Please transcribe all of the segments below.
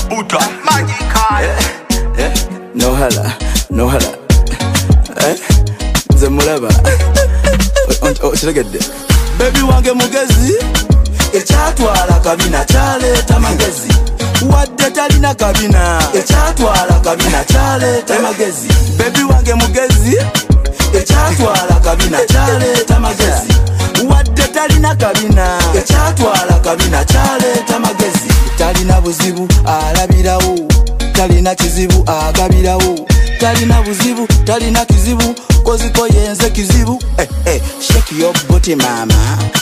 Buddha, magic eye. No hala, no hala. Zemulaba. Chiregedde. Baby wange mugezi. Ekyatwala kabina kyaleeta magezi. Wadde talina kabina. Ekyatwala kabina kyaleeta magezi. Baby wange mugezi. Ekyatwala kabina kyaleeta magezi. Wadde talina kabina. Ekyatwala kabina kyaleeta magezi. Talina buzibu alabirawo. Talina kizibu agabirawo. Talina buzibu, talina kizibu. Koziko yenze kizibu. Shake your booty mama.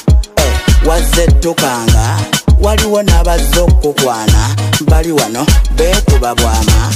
Wazze tukanga. Waliwo n'abazze okukwana. Bali wano beekuba bwama.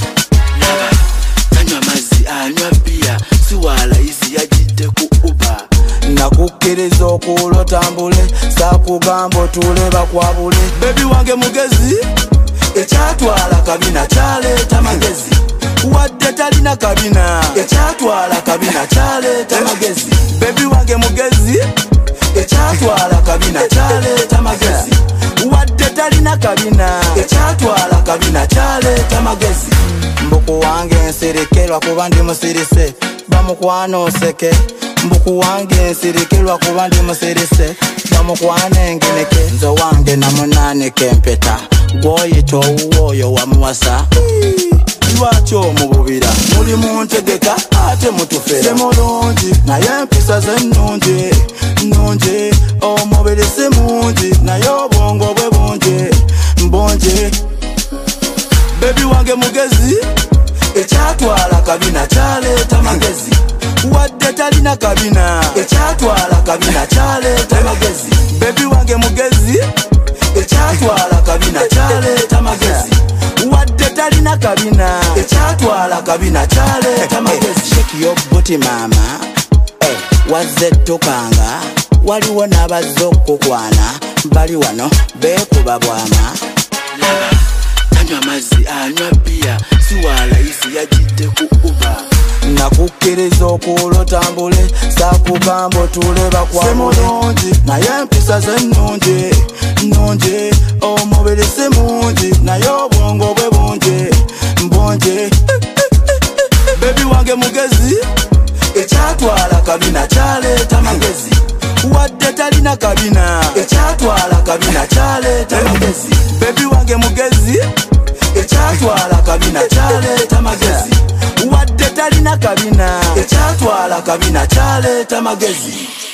Tanywa mazzi anywa bia. Siwala izi yajidde ku Uber. Nakukkiriza okuula otambule. Saakugamba otuule bakwabule. Baby wange mugezi. Ekyatwala kabina kyaleeta magezi. Wadde talina kabina. Ekyatwala kabina kyaleeta magezi. Baby wange mugezi. Ekyatwala kabina kyaleeta magezi. Wadde talina kabina. Ekyatwala kabina kyaleeta magezi. Mbuku wange nsirikelwa kuba ndi musirise. Bamukwana oseke. Mbuku wange nsirikelwa kuba ndi musirise. Bamukwana engeneke. Nze wange namunaanike empeta. Gwoyita owuwooyo wamuwasa. Lwaki omububira muli muntegeka ate mutufera semulungi naye empisa ze nnungi nnungi omubiri si mungi naye obwongo bwe bungi. Baby wange mugezi. Ekyatwala kabina kyaleeta magezi. Wadde talina kabina. Ekyatwala kabina kyaleeta magezi. Baby wange mugezi. Ekyatwala kabina kyaleeta magezi. Wadde talina kabina. Ekyatwala kabina kyaleeta magezi. Shake your booty mama. Wazze tukanga. Waliwo n'abazze okukwana. Bali wano beekuba bwama. Tanywa mazzi anywa bia. Siwala isi yajidde ku Uber. Nakukkiriza okuula otambule. Saakugamba otuule bakwabule. Semulungi naye empisa ze nnungi nnungi omubiri si mungi naye obwongo bwe bungi. Baby wange mugezi. Ekyatwala kabina kyaleeta magezi. Wadde talina kabina. Ekyatwala kabina kyaleeta magezi. Baby wange mugezi. Ekyatwala kabina kyaleeta magezi. Wadde talina kabina. Ekyatwala kabina kyaleeta magezi.